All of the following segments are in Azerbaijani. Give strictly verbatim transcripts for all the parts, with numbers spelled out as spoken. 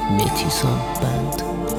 Metisam Band.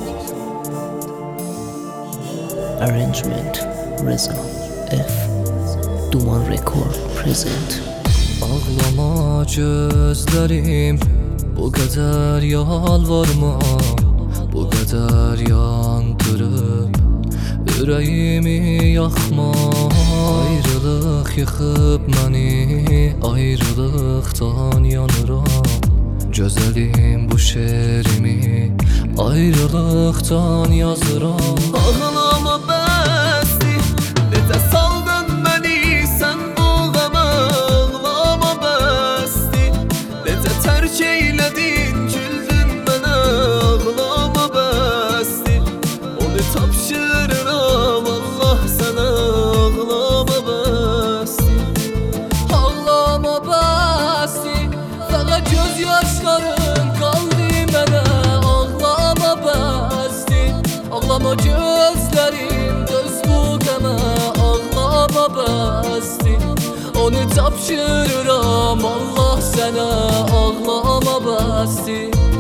Arrangement Reza F. Duman Record present. Ağlama gözlerim, bu kadar yalvarma, bu kadar yandırıp yüreğimi yakma. Ayrılık yıkıp məni, ayrılıktan yanıram. Gözəlim bu şehrimi ayrılıktan yazıram. Ağlama bəsdi, necə saldın məni sən bu qəmə. Ağlama bəsdi, necə tərk eylədin, güldün mənə. Ağlama bəsdi, onu tapşırıram Allah sənə. Ağlama bəsdi, Ağlama bəsdi, fəqət göz yaşlarım qaldı mənə. Ağlama bəsdi, ağlama gözlərim döz bu qəmə. Ağlama bəsdi, onu tapşırıram Allah sənə. Ağlama bəsdi.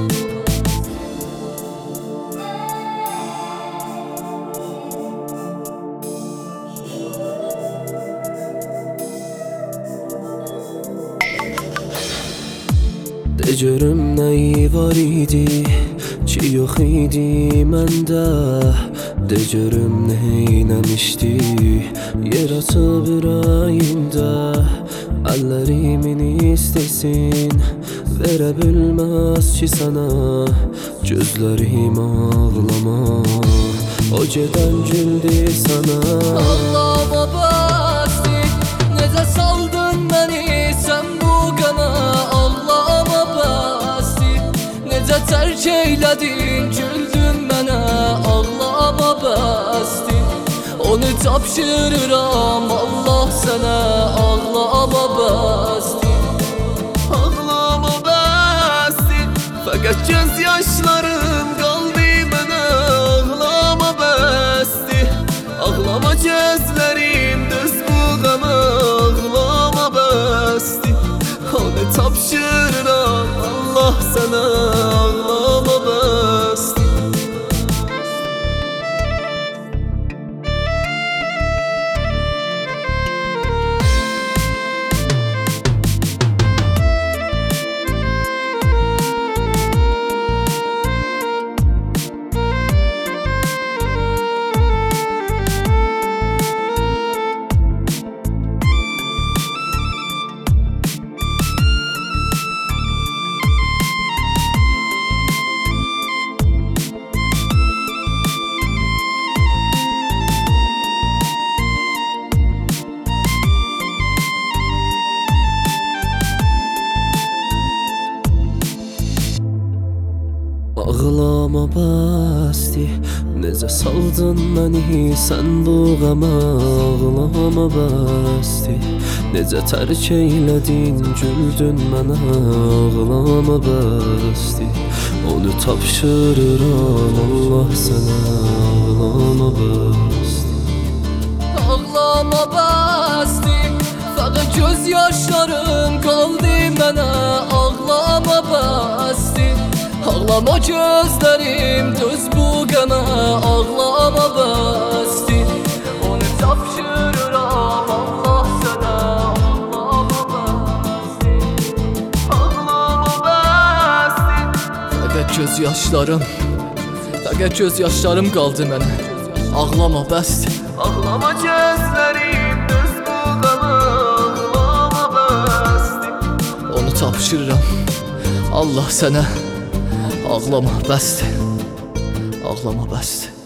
de görüm nəyi var idi ki yox idi məndə. De görüm neynəmişdi yer açıb ürəyimdə. Əllərimin istəsin verə bilməz ki sənə. Gözlərim ağlama, o gedən güldü sənə. Ağlama bəsdi, necə saldın məni sən bu qəmə. Ağlama bəsdi, necə tərk eylədin, güldün mənə. Ağlama bəsdi, onu tapşırıram Allah sənə. Ağlama bəsdi. Ağlama bəsdi, fəqət göz yaşlarım qaldı mənə. Ağlama bəsdi, ağlama gözlərim düz bu qəmə. Ağlama bəsdi, onu tapşırıram Allah sənə. Ağlama bəsdi. Ağlama bəsdi, necə saldın məni sən bu qəmə. Ağlama bəsdi, necə tərk eylədin, güldün mənə. Ağlama bəsdi, onu tapşırıram Allah sənə. Ağlama bəsdi. Ağlama bəsdi, fəqət göz yaşlarım qaldı mənə. Ağlama bəsdi, ağlama gözlərim düz bu qəmə. Ağlama bəsdi, onu tapşırıram Allah sənə. Ağlama bəsdi. Ağlama bəsdi, Fəqət göz yaşlarım, fəqət göz yaşlarım qaldı mənə. Ağlama bəsdi. ağlama gözlərim düz bu qəmə. Ağlama bəsdi, Onu tapşırıram Allah sənə. Ağlama bəsdi. Ağlama bəsdi.